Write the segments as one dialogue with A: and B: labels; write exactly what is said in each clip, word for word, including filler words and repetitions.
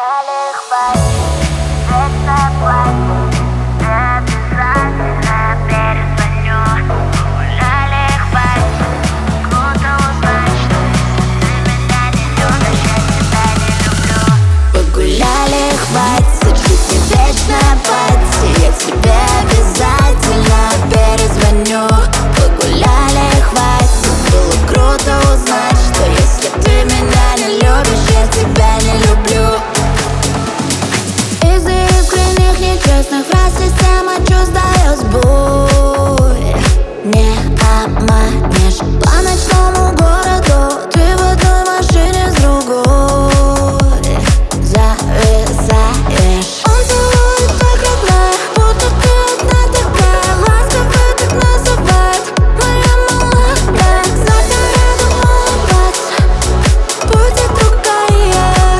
A: Гуляли, хватит, вечно платит, обязательно перезвоню. Гуляли, хватит, круто узнать, что если ты меня не любишь, я тебя не люблю. Погуляли, хватит, жизнь не вечно платит, я тебе обязательно перезвоню. Погуляли, хватит, было круто узнать, что если ты меня не любишь, я тебя не люблю. Из-за искренних нечестных фраз система чувств дает сбой. Не обманешь по ночному городу, ты в одной машине с другой зависаешь. Он целует так родная, будто ты одна такая, ласково так называет. Моя молодая, завтра рядом улыбаться будет другая.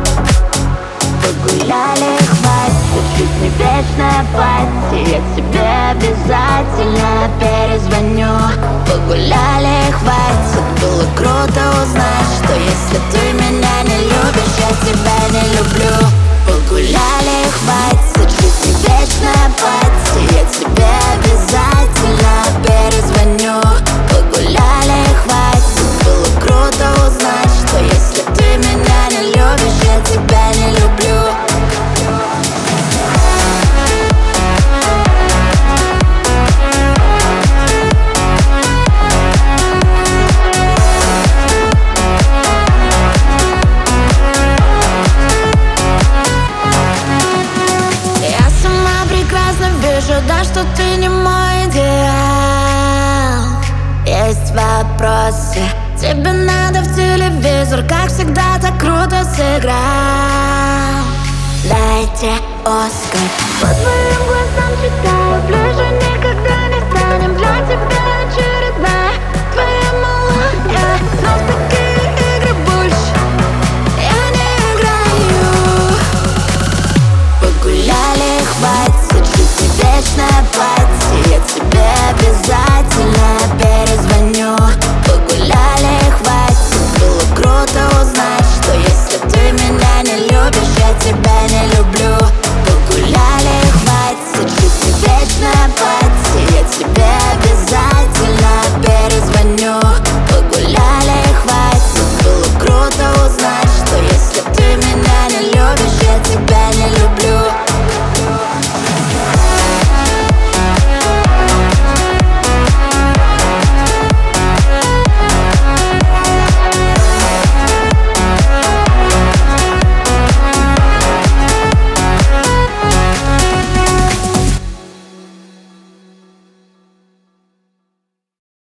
A: Погуляли, хватит, жизнь не вечная платье, я тебе обязательно перезвоню. Погуляли, хватит, было круто узнать, что если ты меня не любишь, я тебя не люблю. Погуляли, хватит, жизнь не вечная платье, я тебе обязательно перезвоню. Погуляли, хватит, было круто узнать, что если ты меня не любишь, я тебя не люблю. Да, что ты не мой идеал. Есть вопросы, тебе надо в телевизор, как всегда так круто сыграл. Дайте Оскар по твоему